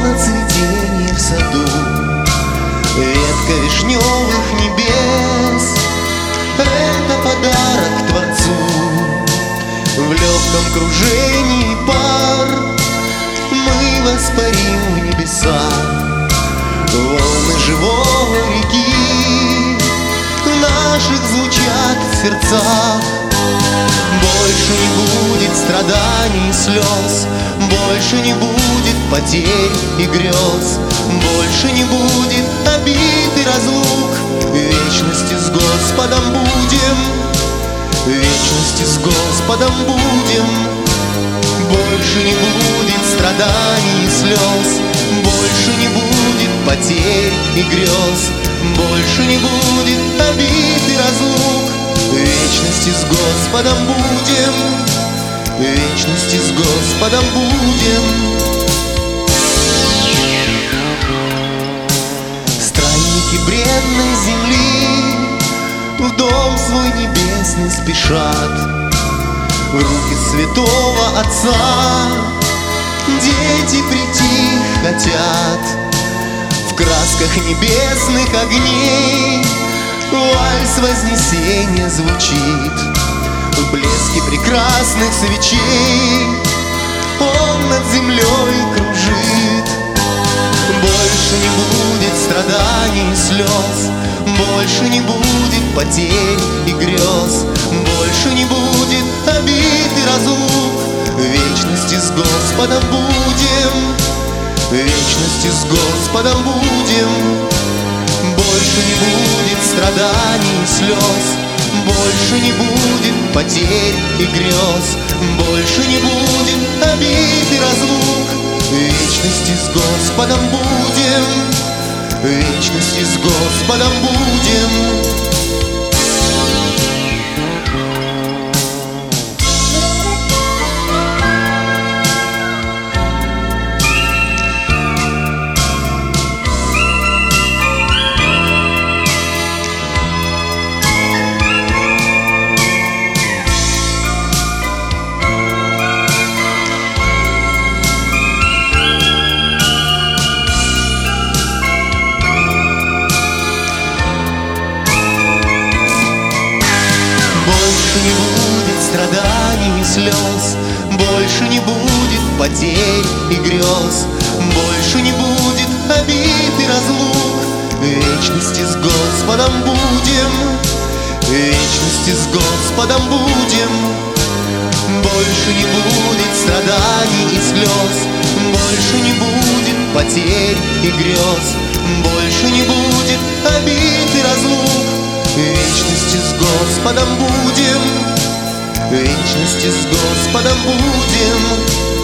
словно цветение в саду, ветка вишневых небес. Это подарок Творцу. В легком кружении пар мы воспарим в небеса. Волны живого реки в наших звучат сердцах. Больше не будет страданий и слез, больше не будет потерь и грез, больше не будет обид и разлук. В вечности с Господом будем, в вечности с Господом будем. Больше не будет страданий и слез, больше не будет потерь и грез, больше не будет обид и разлук. В вечности с Господом будем, в вечности с Господом будем. Странники бренной земли в дом свой небесный спешат. В руки святого Отца дети прийти хотят. В красках небесных огней вальс вознесения звучит. В блеске прекрасных свечей он над землей кружит. Больше не будет страданий и слез, больше не будет потерь и грез, больше не будет обид и разлук. В вечности с Господом будем, в вечности с Господом будем. Больше не будет страданий и слез, больше не будет потерь и грез, больше не будет обид и разлук. В вечности с Господом будем, в вечности с Господом будем. Больше не будет страданий и слез, больше не будет потерь и грез, больше не будет обид и разлук. В вечности с Господом будем, в вечности с Господом будем. Больше не будет страданий и слез, больше не будет потерь и грез, больше не будет обид и разлук. В вечности с Господом будем, в вечности с Господом будем.